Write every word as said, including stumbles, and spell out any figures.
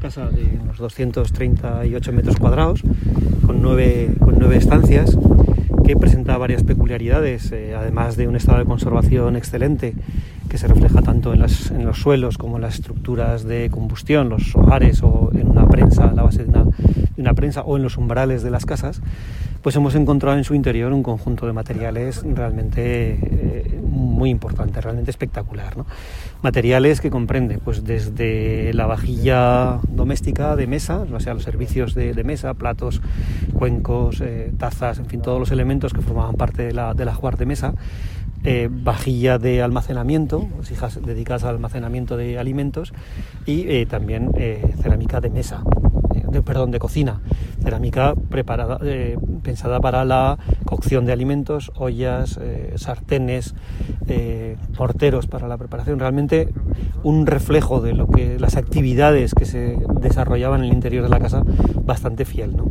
casa de unos doscientos treinta y ocho metros cuadrados, con nueve, con nueve estancias, que presenta varias peculiaridades, eh, además de un estado de conservación excelente, que se refleja tanto en, las, en los suelos como en las estructuras de combustión, los hogares o en una prensa, la base de una, de una prensa o en los umbrales de las casas. Pues hemos encontrado en su interior un conjunto de materiales realmente eh, muy importante, realmente espectacular, ¿no? Materiales que comprende pues desde la vajilla doméstica de mesa, o sea, los servicios de, de mesa, platos, cuencos, eh, tazas, en fin, todos los elementos que formaban parte de la, de la ajuar de mesa, eh, vajilla de almacenamiento, vasijas dedicadas al almacenamiento de alimentos y eh, también eh, cerámica de mesa. De, perdón, de cocina, cerámica preparada, eh, pensada para la cocción de alimentos, ollas, eh, sartenes, eh, morteros para la preparación, realmente un reflejo de lo que las actividades que se desarrollaban en el interior de la casa, bastante fiel, ¿no?